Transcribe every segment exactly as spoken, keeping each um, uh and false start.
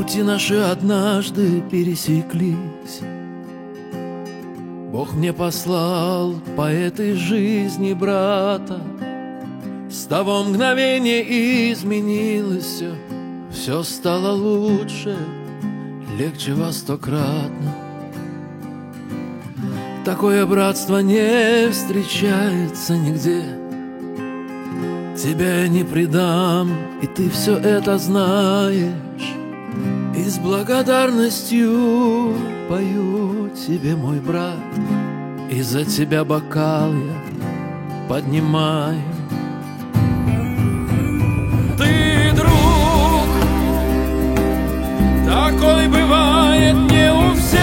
Пути наши однажды пересеклись. Бог мне послал по этой жизни брата. С того мгновения изменилось все, все стало лучше, легче во стократно. Такое братство не встречается нигде. Тебя я не предам, и ты все это знаешь. И с благодарностью пою тебе, мой брат, и за тебя бокал я поднимаю. Ты друг, такой бывает не у всех.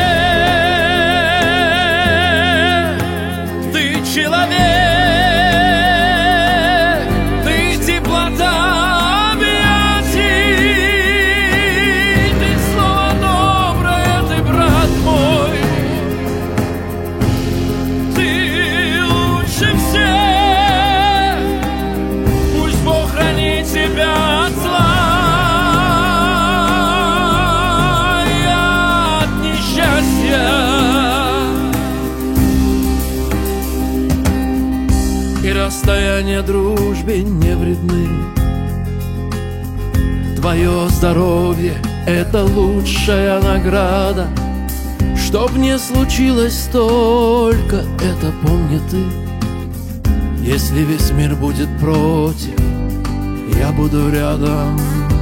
Ты человек, ты теплота объятий, ты слово доброе, ты брат мой. Ты лучше всех, пусть Бог хранит тебя от зла и от несчастья. И расстояния дружбе не вредны. Твое здоровье — это лучшая награда. Чтоб не случилось только, это помни ты. Если весь мир будет против, я буду рядом.